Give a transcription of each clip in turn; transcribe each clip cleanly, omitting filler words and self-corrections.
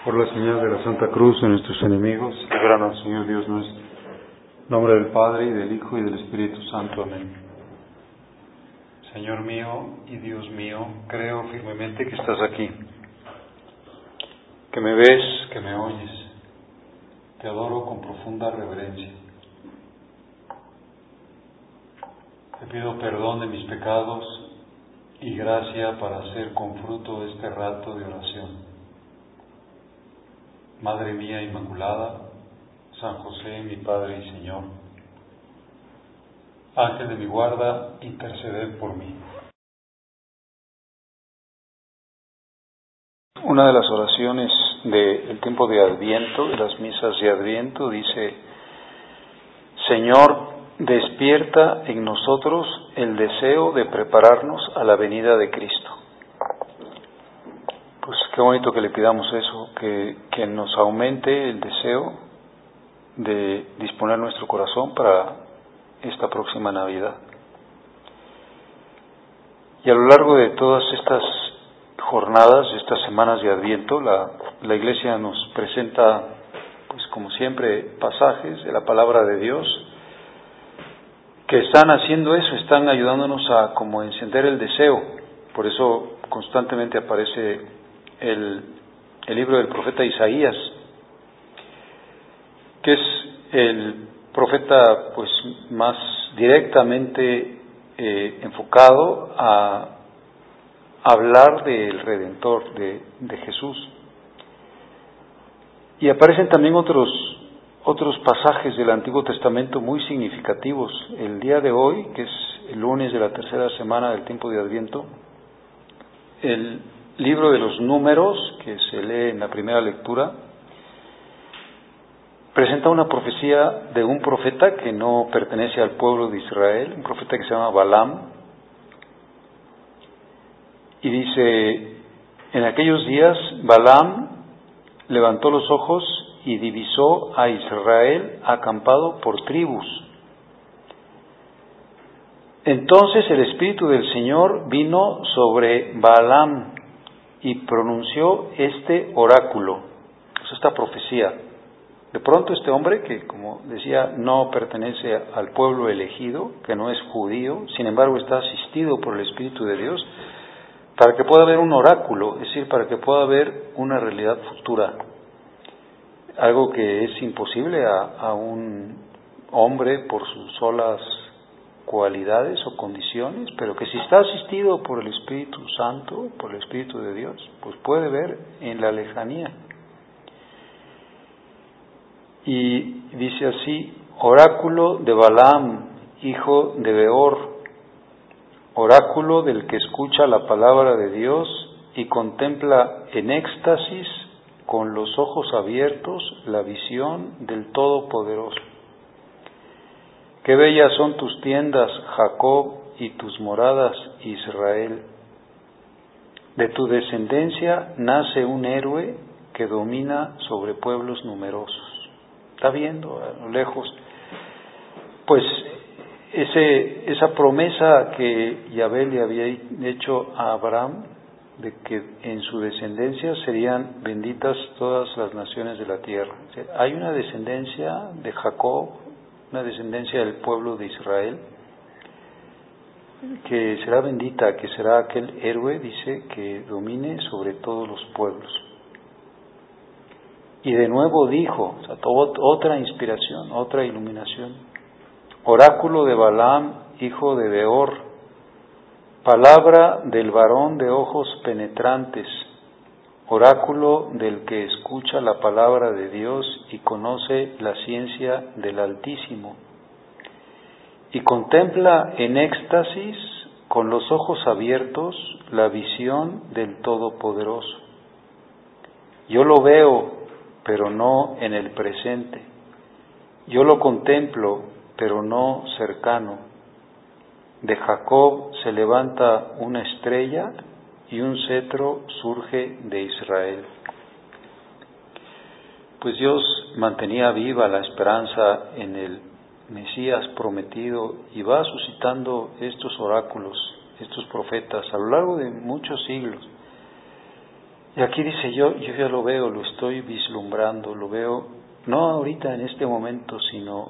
Por la señal de la Santa Cruz de nuestros enemigos, líbranos, Señor Dios nuestro. En nombre del Padre, y del Hijo, y del Espíritu Santo. Amén. Señor mío y Dios mío, creo firmemente que estás aquí, que me ves, que me oyes. Te adoro con profunda reverencia. Te pido perdón de mis pecados y gracia para hacer con fruto este rato de oración. Madre mía Inmaculada, San José, mi Padre y Señor, Ángel de mi guarda, interceded por mí. Una de las oraciones del tiempo de Adviento, de las misas de Adviento, dice: Señor, despierta en nosotros el deseo de prepararnos a la venida de Cristo. Pues qué bonito que le pidamos eso, que nos aumente el deseo de disponer nuestro corazón para esta próxima Navidad. Y a lo largo de todas estas jornadas, estas semanas de Adviento, la Iglesia nos presenta, pues como siempre, pasajes de la Palabra de Dios que están haciendo eso, están ayudándonos a como encender el deseo. Por eso constantemente aparece el libro del profeta Isaías, que es el profeta pues más directamente enfocado a hablar del Redentor, de Jesús. Y aparecen también otros pasajes del Antiguo Testamento muy significativos. El día de hoy, que es el lunes de la tercera semana del tiempo de Adviento, el libro de los Números, que se lee en la primera lectura, presenta una profecía de un profeta que no pertenece al pueblo de Israel, un profeta que se llama Balaam, y dice: en aquellos días Balaam levantó los ojos y divisó a Israel acampado por tribus. Entonces el Espíritu del Señor vino sobre Balaam y pronunció este oráculo, esta profecía. De pronto este hombre, que como decía no pertenece al pueblo elegido, que no es judío, sin embargo está asistido por el Espíritu de Dios, para que pueda haber un oráculo, es decir, para que pueda haber una realidad futura, algo que es imposible a un hombre por sus solas cualidades o condiciones, pero que si está asistido por el Espíritu Santo, por el Espíritu de Dios, pues puede ver en la lejanía. Y dice así: oráculo de Balaam, hijo de Beor, oráculo del que escucha la palabra de Dios y contempla en éxtasis, con los ojos abiertos, la visión del Todopoderoso. Qué bellas son tus tiendas, Jacob, y tus moradas, Israel. De tu descendencia nace un héroe que domina sobre pueblos numerosos. Está viendo a lo lejos, pues esa promesa que Yahvé le había hecho a Abraham, de que en su descendencia serían benditas todas las naciones de la tierra. O sea, hay una descendencia de Jacob, una descendencia del pueblo de Israel, que será bendita, que será aquel héroe, dice, que domine sobre todos los pueblos. Y de nuevo dijo, o sea, otra inspiración, otra iluminación: oráculo de Balaam, hijo de Beor, palabra del varón de ojos penetrantes, oráculo del que escucha la palabra de Dios y conoce la ciencia del Altísimo, y contempla en éxtasis, con los ojos abiertos, la visión del Todopoderoso. Yo lo veo, pero no en el presente. Yo lo contemplo, pero no cercano. De Jacob se levanta una estrella y un cetro surge de Israel. Pues Dios mantenía viva la esperanza en el Mesías prometido y va suscitando estos oráculos, estos profetas a lo largo de muchos siglos. Y aquí dice, yo ya lo veo, lo estoy vislumbrando, lo veo, no ahorita en este momento, sino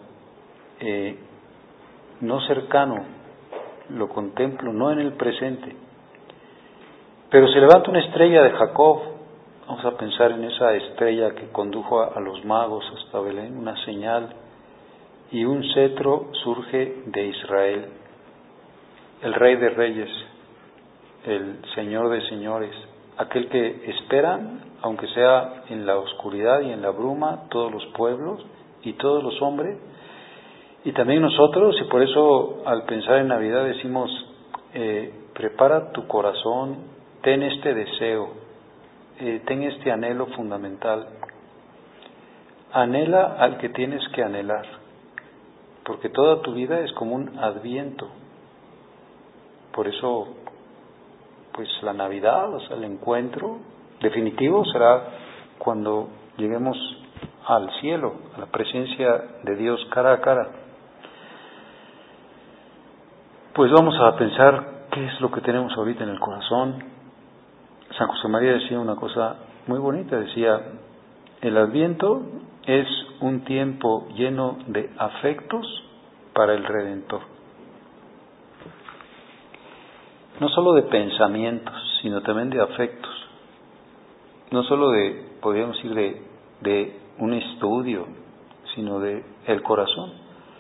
no cercano, lo contemplo, no en el presente. Pero se levanta una estrella de Jacob, vamos a pensar en esa estrella que condujo a los magos hasta Belén, una señal, y un cetro surge de Israel, el Rey de Reyes, el Señor de Señores, aquel que esperan, aunque sea en la oscuridad y en la bruma, todos los pueblos y todos los hombres, y también nosotros, y por eso al pensar en Navidad decimos, prepara tu corazón, ten este deseo, ten este anhelo fundamental, anhela al que tienes que anhelar, porque toda tu vida es como un adviento. Por eso, pues la Navidad, o sea, el encuentro definitivo será cuando lleguemos al cielo, a la presencia de Dios cara a cara. Pues vamos a pensar qué es lo que tenemos ahorita en el corazón. San José María decía una cosa muy bonita, decía, el Adviento es un tiempo lleno de afectos para el Redentor. No solo de pensamientos, sino también de afectos. No solo de, podríamos decir, de un estudio, sino de el corazón.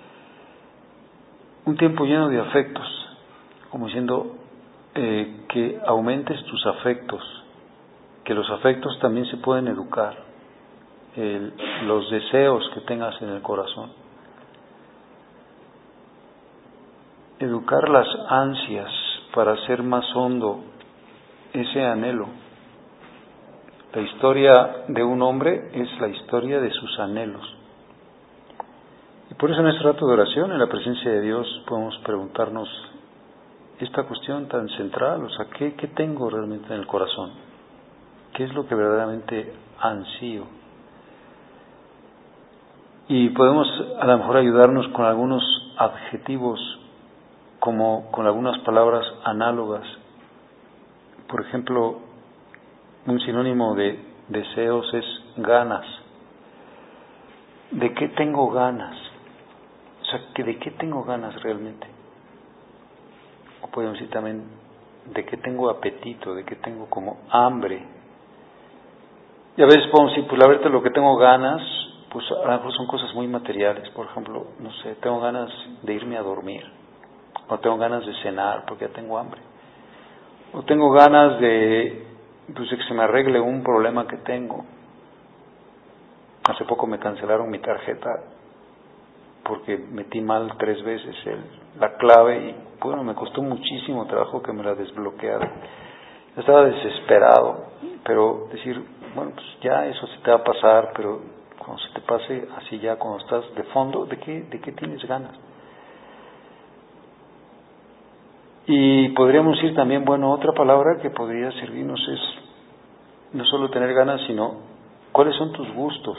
Un tiempo lleno de afectos, como diciendo que aumentes tus afectos, que los afectos también se pueden educar, los deseos que tengas en el corazón. Educar las ansias para hacer más hondo ese anhelo. La historia de un hombre es la historia de sus anhelos. Y por eso en este rato de oración, en la presencia de Dios, podemos preguntarnos esta cuestión tan central, o sea, ¿qué tengo realmente en el corazón? ¿Qué es lo que verdaderamente ansío? Y podemos a lo mejor ayudarnos con algunos adjetivos, como con algunas palabras análogas. Por ejemplo, un sinónimo de deseos es ganas. ¿De qué tengo ganas? O sea, ¿de qué tengo ganas realmente? O podemos decir también, ¿de qué tengo apetito? ¿De qué tengo como hambre? Y a veces podemos decir, pues la verdad lo que tengo ganas, pues a lo mejor son cosas muy materiales. Por ejemplo, no sé, tengo ganas de irme a dormir. O tengo ganas de cenar porque ya tengo hambre. O tengo ganas de que se me arregle un problema que tengo. Hace poco me cancelaron mi tarjeta porque metí mal 3 veces la clave y bueno, me costó muchísimo trabajo que me la desbloquearan. Yo estaba desesperado, pero decir, bueno, pues ya eso se te va a pasar, pero cuando se te pase así ya, cuando estás de fondo, ¿de qué tienes ganas? Y podríamos decir también, bueno, otra palabra que podría servirnos es no solo tener ganas, sino ¿cuáles son tus gustos?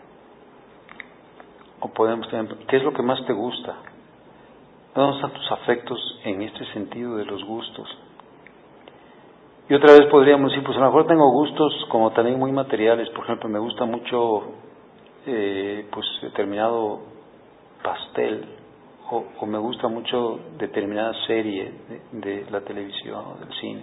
O podemos tener, ¿qué es lo que más te gusta? ¿Dónde están tus afectos en este sentido de los gustos? Y otra vez podríamos decir, pues a lo mejor tengo gustos como también muy materiales. Por ejemplo, me gusta mucho pues determinado pastel, o me gusta mucho determinada serie de la televisión o del cine,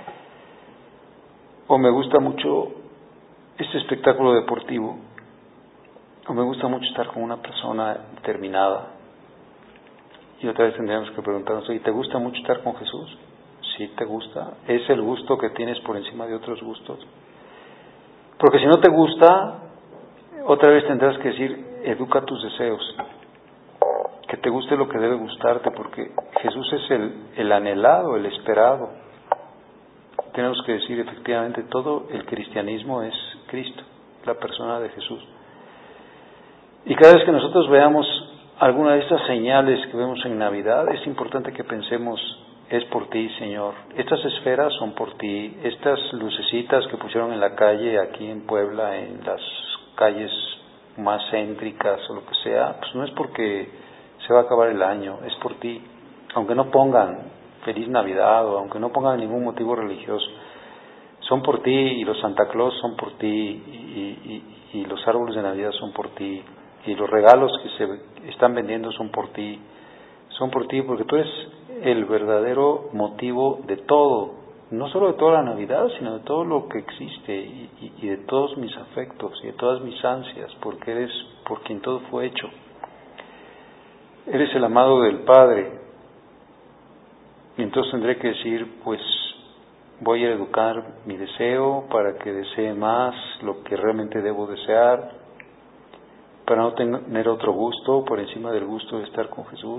o me gusta mucho este espectáculo deportivo, o me gusta mucho estar con una persona determinada. Y otra vez tendríamos que preguntarnos, ¿y te gusta mucho estar con Jesús? ¿Sí te gusta? ¿Es el gusto que tienes por encima de otros gustos? Porque si no te gusta, otra vez tendrás que decir, educa tus deseos, que te guste lo que debe gustarte, porque Jesús es el anhelado, el esperado. Tenemos que decir, efectivamente, todo el cristianismo es Cristo, la persona de Jesús. Y cada vez que nosotros veamos alguna de estas señales que vemos en Navidad, es importante que pensemos, es por ti, Señor. Estas esferas son por ti. Estas lucecitas que pusieron en la calle aquí en Puebla, en las calles más céntricas o lo que sea, pues no es porque se va a acabar el año, es por ti. Aunque no pongan Feliz Navidad o aunque no pongan ningún motivo religioso, son por ti, y los Santa Claus son por ti, y los árboles de Navidad son por ti, y los regalos que se están vendiendo son por ti, porque tú eres el verdadero motivo de todo, no solo de toda la Navidad, sino de todo lo que existe, y de todos mis afectos, y de todas mis ansias, porque eres por quien todo fue hecho. Eres el amado del Padre, y entonces tendré que decir, pues voy a educar mi deseo para que desee más lo que realmente debo desear, para no tener otro gusto por encima del gusto de estar con Jesús.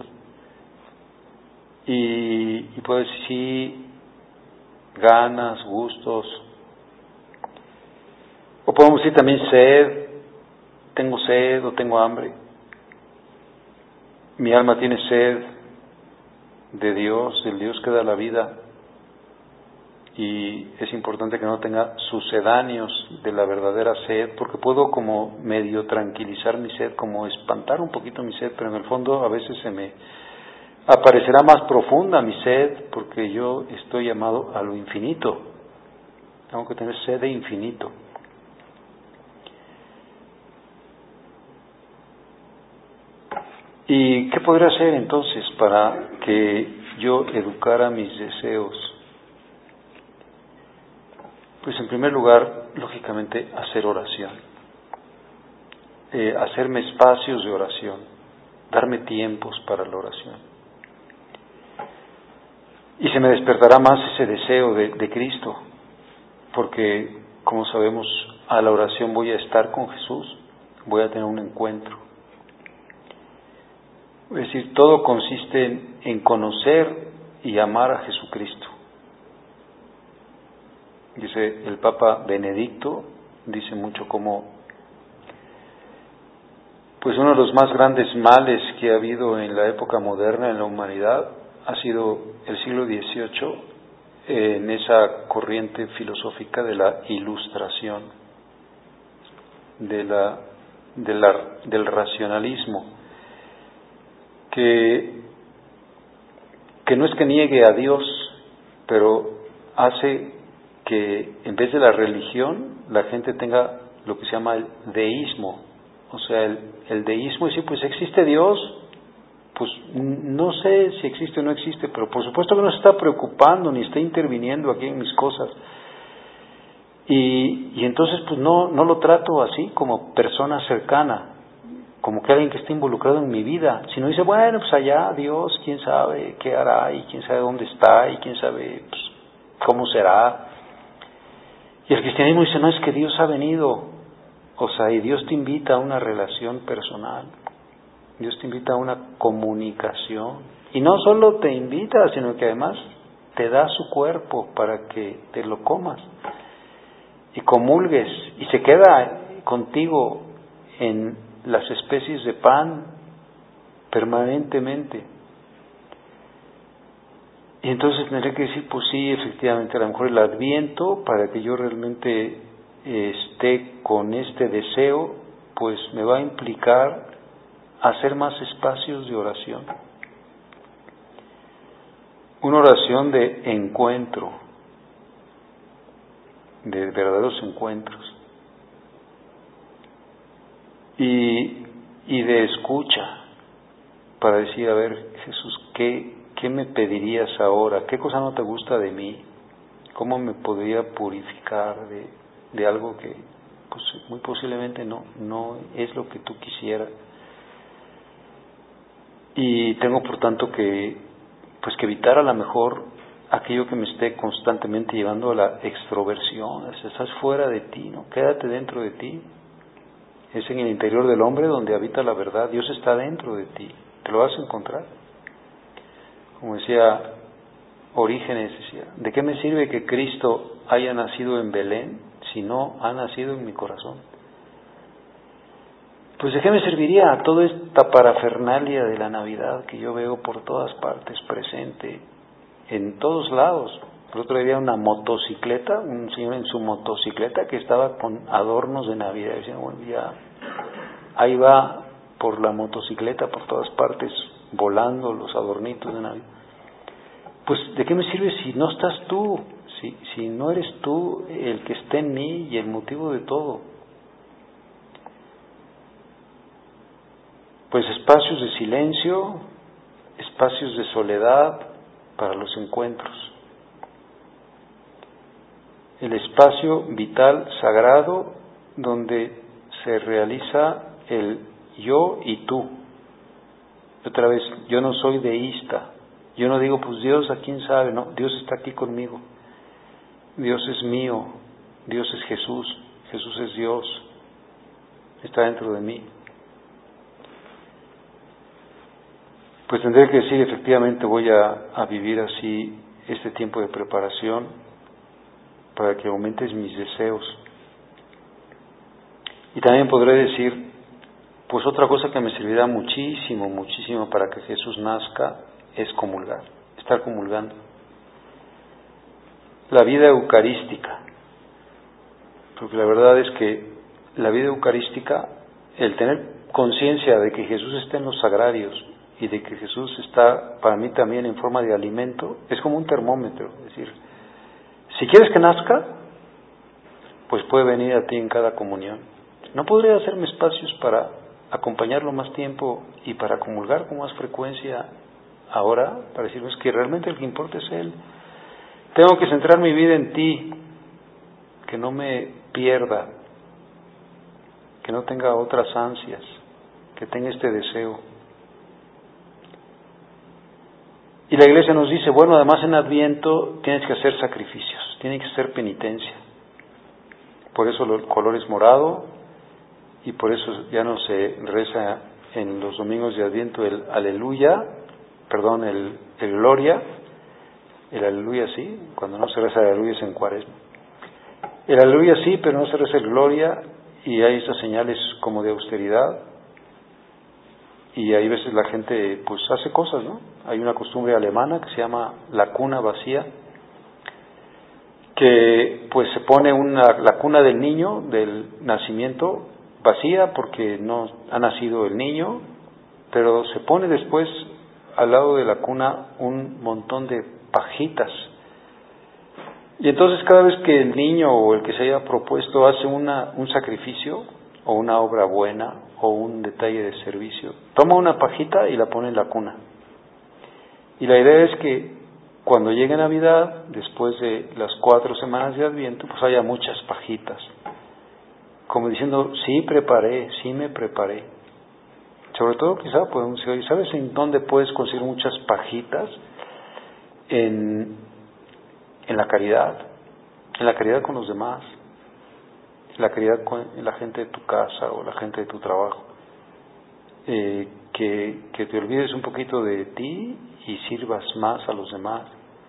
Y puedo decir sí, ganas, gustos, o podemos decir también sed o tengo hambre. Mi alma tiene sed de Dios, del Dios que da la vida, y es importante que no tenga sucedáneos de la verdadera sed, porque puedo como medio tranquilizar mi sed, como espantar un poquito mi sed, pero en el fondo a veces se me aparecerá más profunda mi sed, porque yo estoy llamado a lo infinito. Tengo que tener sed de infinito. ¿Y qué podría hacer entonces para que yo educara mis deseos? Pues en primer lugar, lógicamente, hacer oración, hacerme espacios de oración, darme tiempos para la oración. Y se me despertará más ese deseo de Cristo, porque, como sabemos, a la oración voy a estar con Jesús, voy a tener un encuentro. Es decir, todo consiste en conocer y amar a Jesucristo. Dice el Papa Benedicto, dice mucho como, pues uno de los más grandes males que ha habido en la época moderna en la humanidad ha sido el siglo XVIII, en esa corriente filosófica de la ilustración, del racionalismo, que no es que niegue a Dios, pero hace que en vez de la religión la gente tenga lo que se llama el deísmo. O sea, el deísmo es decir, pues existe Dios, pues no sé si existe o no existe, pero por supuesto que no se está preocupando ni está interviniendo aquí en mis cosas. Y entonces pues no lo trato así como persona cercana, como que alguien que esté involucrado en mi vida, sino dice, bueno, pues allá Dios, quién sabe qué hará, y quién sabe dónde está, y quién sabe pues, cómo será. Y el cristianismo dice, no, es que Dios ha venido, o sea, y Dios te invita a una relación personal, Dios te invita a una comunicación, y no solo te invita, sino que además te da su cuerpo para que te lo comas, y comulgues, y se queda contigo en las especies de pan permanentemente. Y entonces tendré que decir, pues sí, efectivamente, a lo mejor el Adviento, para que yo realmente esté con este deseo, pues me va a implicar hacer más espacios de oración. Una oración de encuentro, de verdaderos encuentros. Y de escucha, para decir, a ver, Jesús, ¿qué me pedirías ahora? ¿Qué cosa no te gusta de mí? ¿Cómo me podría purificar de algo que pues, muy posiblemente no es lo que tú quisieras? Y tengo por tanto que evitar a lo mejor aquello que me esté constantemente llevando a la extroversión. Estás fuera de ti, ¿no? Quédate dentro de ti. Es en el interior del hombre donde habita la verdad. Dios está dentro de ti, te lo vas a encontrar. Como decía Orígenes, decía, ¿de qué me sirve que Cristo haya nacido en Belén si no ha nacido en mi corazón? Pues ¿de qué me serviría toda esta parafernalia de la Navidad que yo veo por todas partes presente, en todos lados? El otro día había una motocicleta, un señor en su motocicleta que estaba con adornos de Navidad. Y decía, bueno, ya ahí va por la motocicleta por todas partes, volando los adornitos de Navidad. Pues ¿de qué me sirve si no estás tú? si no eres tú el que está en mí y el motivo de todo? Pues espacios de silencio, espacios de soledad para los encuentros. El espacio vital sagrado donde se realiza el yo y tú. Otra vez, yo no soy deísta. Yo no digo, pues Dios, ¿a quién sabe? No, Dios está aquí conmigo. Dios es mío. Dios es Jesús. Jesús es Dios. Está dentro de mí. Pues tendré que decir, efectivamente voy a vivir así este tiempo de preparación para que aumentes mis deseos. Y también podré decir, pues otra cosa que me servirá muchísimo, muchísimo para que Jesús nazca es comulgar, estar comulgando. La vida eucarística, porque la verdad es que la vida eucarística, el tener conciencia de que Jesús está en los sagrarios y de que Jesús está para mí también en forma de alimento, es como un termómetro. Es decir, si quieres que nazca, pues puede venir a ti en cada comunión. ¿No podría hacerme espacios para acompañarlo más tiempo y para comulgar con más frecuencia ahora? Para decirles que realmente el que importa es Él. Tengo que centrar mi vida en ti, que no me pierda, que no tenga otras ansias, que tenga este deseo. Y la Iglesia nos dice, bueno, además en Adviento tienes que hacer sacrificios, tienes que hacer penitencia. Por eso el color es morado y por eso ya no se reza en los domingos de Adviento el aleluya, perdón, el gloria, el aleluya sí, cuando no se reza el aleluya es en Cuaresma. El aleluya sí, pero no se reza el gloria y hay esas señales como de austeridad. Y hay veces la gente pues hace cosas, ¿no? Hay una costumbre alemana que se llama la cuna vacía, que pues se pone la cuna del niño, del nacimiento, vacía porque no ha nacido el niño, pero se pone después al lado de la cuna un montón de pajitas. Y entonces cada vez que el niño o el que se haya propuesto hace un sacrificio o una obra buena o un detalle de servicio, toma una pajita y la pone en la cuna. Y la idea es que cuando llegue Navidad, después de las 4 semanas de Adviento, pues haya muchas pajitas. Como diciendo, sí me preparé. Sobre todo quizá podemos decir, ¿sabes en dónde puedes conseguir muchas pajitas? En la caridad con los demás, la caridad con la gente de tu casa o la gente de tu trabajo. Que te olvides un poquito de ti y sirvas más a los demás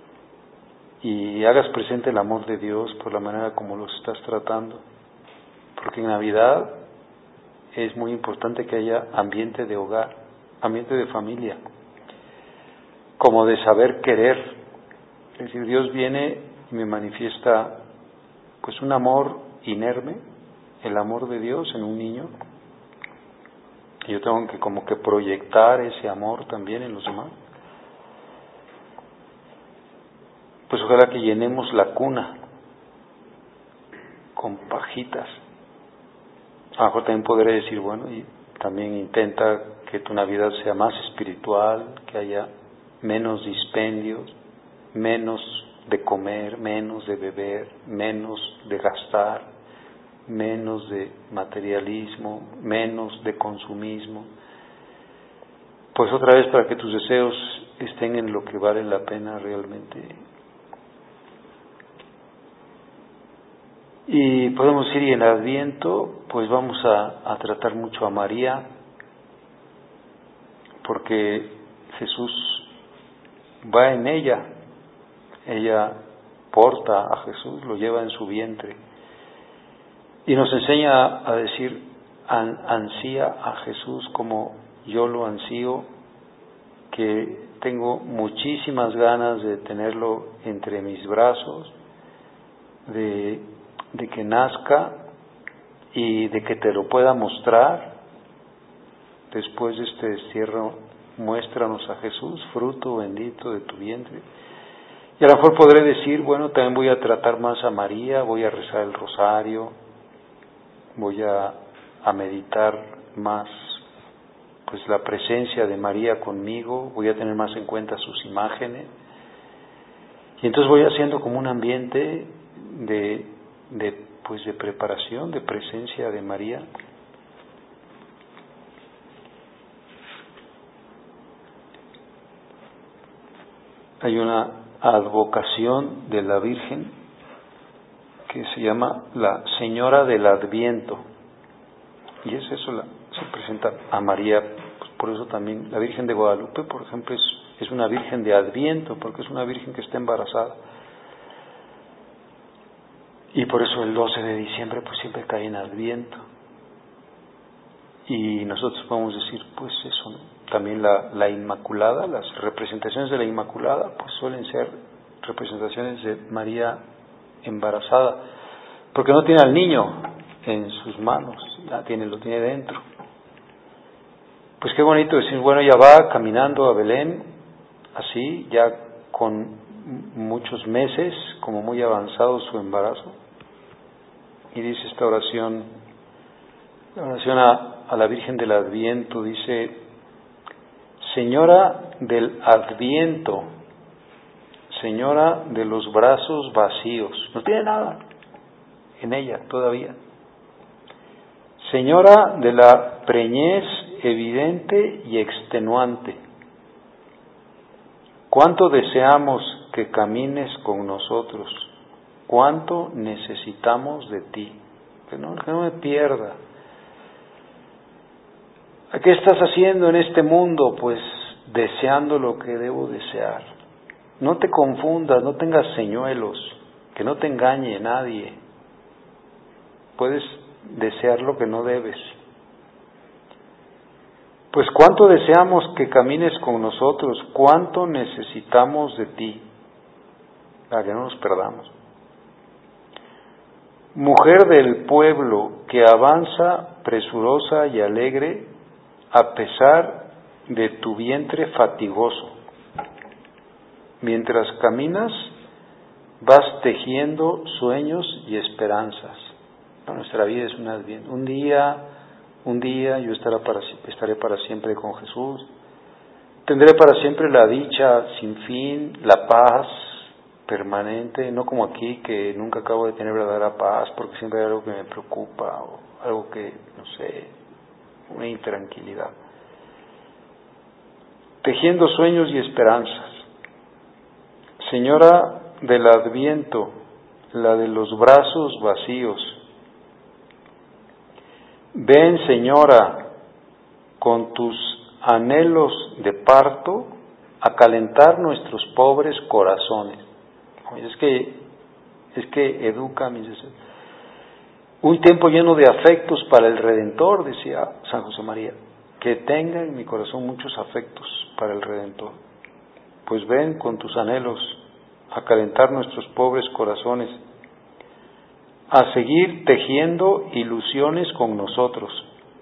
y hagas presente el amor de Dios por la manera como los estás tratando, porque en Navidad es muy importante que haya ambiente de hogar, ambiente de familia, como de saber querer. Es decir, Dios viene y me manifiesta pues un amor inerme, el amor de Dios en un niño, y yo tengo que como que proyectar ese amor también en los demás. Pues ojalá que llenemos la cuna con pajitas. A lo mejor también podré decir, bueno, y también intenta que tu Navidad sea más espiritual, que haya menos dispendios, menos de comer, menos de beber, menos de gastar, menos de materialismo, menos de consumismo. Pues otra vez para que tus deseos estén en lo que vale la pena realmente. Y podemos decir, y en el Adviento, pues vamos a tratar mucho a María, porque Jesús va en ella porta a Jesús, lo lleva en su vientre, y nos enseña a decir, ansía a Jesús como yo lo ansío, que tengo muchísimas ganas de tenerlo entre mis brazos, de que nazca y de que te lo pueda mostrar. Después de este destierro, muéstranos a Jesús, fruto bendito de tu vientre. Y a lo mejor podré decir, bueno, también voy a tratar más a María, voy a rezar el rosario, voy a meditar más pues la presencia de María conmigo, voy a tener más en cuenta sus imágenes. Y entonces voy haciendo como un ambiente de preparación, de presencia de María. Hay una advocación de la Virgen que se llama la Señora del Adviento. Y es eso, se presenta a María. Pues por eso también la Virgen de Guadalupe, por ejemplo, es una Virgen de Adviento, porque es una Virgen que está embarazada. Y por eso el 12 de diciembre pues siempre cae en Adviento. Y nosotros podemos decir, pues eso, ¿no? También la Inmaculada, las representaciones de la Inmaculada, pues suelen ser representaciones de María embarazada, porque no tiene al niño en sus manos, lo tiene dentro. Pues qué bonito decir, bueno, ya va caminando a Belén, así, ya con muchos meses, como muy avanzado su embarazo, y dice esta oración, la oración a la Virgen del Adviento, dice: Señora del Adviento, Señora de los brazos vacíos, no tiene nada en ella todavía. Señora de la preñez evidente y extenuante, cuánto deseamos que camines con nosotros, cuánto necesitamos de ti, que no me pierda. ¿Qué estás haciendo en este mundo? Pues deseando lo que debo desear. No te confundas, no tengas señuelos, que no te engañe nadie. Puedes desear lo que no debes. Pues cuánto deseamos que camines con nosotros, cuánto necesitamos de ti, para que no nos perdamos. Mujer del pueblo que avanza presurosa y alegre a pesar de tu vientre fatigoso. Mientras caminas, vas tejiendo sueños y esperanzas. Nuestra vida es un adviento. Un día yo estaré para siempre con Jesús. Tendré para siempre la dicha sin fin, la paz permanente, no como aquí que nunca acabo de tener verdadera paz porque siempre hay algo que me preocupa o algo que, no sé, una intranquilidad. Tejiendo sueños y esperanzas. Señora del Adviento, la de los brazos vacíos. Ven, Señora, con tus anhelos de parto a calentar nuestros pobres corazones. Es que educa mis deseos. Un tiempo lleno de afectos para el Redentor, decía San José María, que tenga en mi corazón muchos afectos para el Redentor. Pues ven con tus anhelos a calentar nuestros pobres corazones, a seguir tejiendo ilusiones con nosotros.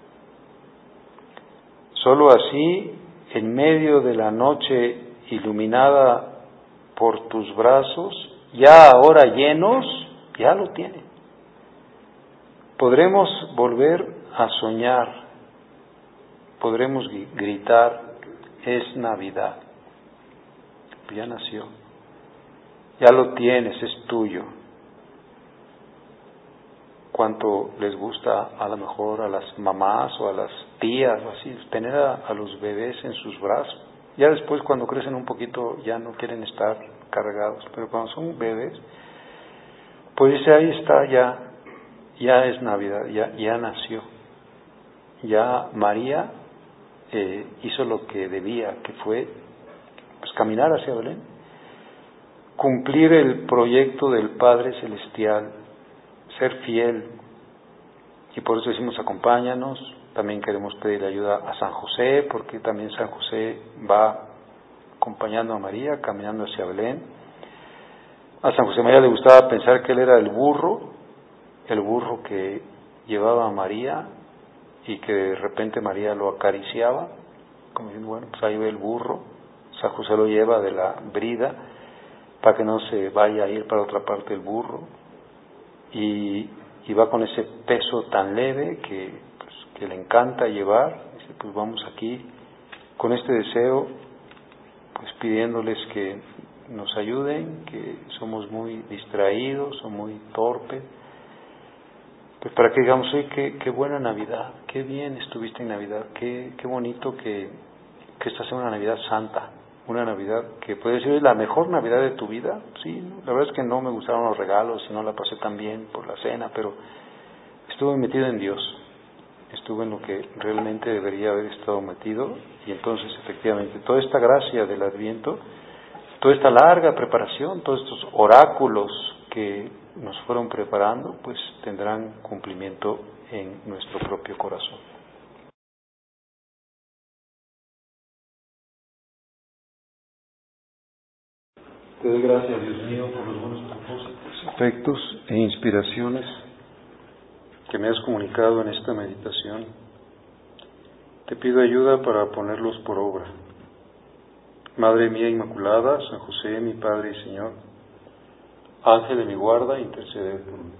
Solo así, en medio de la noche iluminada por tus brazos, ya ahora llenos, ya lo tiene. Podremos volver a soñar, podremos gritar, es Navidad. Ya nació, ya lo tienes, es tuyo. Cuánto les gusta a lo mejor a las mamás o a las tías o así, tener a los bebés en sus brazos. Ya después cuando crecen un poquito ya no quieren estar cargados, pero cuando son bebés, pues dice, ahí está, ya es Navidad, ya nació. Ya María hizo lo que debía, que fue pues caminar hacia Belén, cumplir el proyecto del Padre Celestial, ser fiel. Y por eso decimos, acompáñanos. También queremos pedir ayuda a San José, porque también San José va acompañando a María, caminando hacia Belén. A San José María le gustaba pensar que él era el burro que llevaba a María y que de repente María lo acariciaba, como diciendo, bueno, pues ahí ve el burro. San José lo lleva de la brida para que no se vaya a ir para otra parte el burro, y va con ese peso tan leve que le encanta llevar. Dice, pues vamos aquí con este deseo, pues pidiéndoles que nos ayuden, que somos muy distraídos o muy torpes, pues para que digamos, oye, qué buena Navidad, qué bien estuviste en Navidad, qué bonito que esta sea una Navidad santa, una Navidad que puede ser la mejor Navidad de tu vida. Sí, la verdad es que no me gustaron los regalos y no la pasé tan bien por la cena, pero estuve metido en Dios, estuve en lo que realmente debería haber estado metido, y entonces efectivamente toda esta gracia del Adviento, toda esta larga preparación, todos estos oráculos que nos fueron preparando, pues tendrán cumplimiento en nuestro propio corazón. Te doy gracias, Dios mío, por los buenos propósitos, afectos e inspiraciones que me has comunicado en esta meditación. Te pido ayuda para ponerlos por obra. Madre mía Inmaculada, San José, mi Padre y Señor, Ángel de mi guarda, intercede por mí.